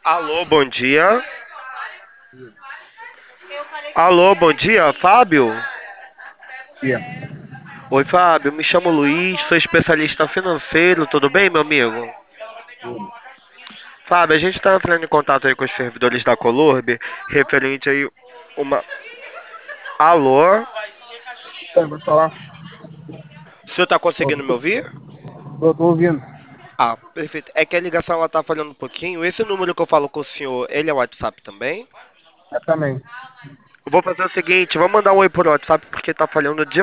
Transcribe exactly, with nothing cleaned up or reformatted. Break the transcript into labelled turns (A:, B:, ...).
A: Alô, bom dia. Alô, bom dia, Fábio?
B: Dia.
A: Oi, Fábio, me chamo Luiz, sou especialista financeiro, tudo bem, meu amigo?
B: Tudo.
A: Fábio, a gente está entrando em contato aí com os servidores da Colorb, referente aí uma... Alô?
B: Tá, pode falar.
A: O senhor está
B: Tô,
A: conseguindo me
B: tô,
A: ouvir?
B: tô- tô ouvindo.
A: Ah, perfeito. É que a ligação ela tá falhando um pouquinho. Esse número que eu falo com o senhor, ele é o WhatsApp também?
B: É também.
A: Eu vou fazer o seguinte, vou mandar um oi por WhatsApp porque tá falhando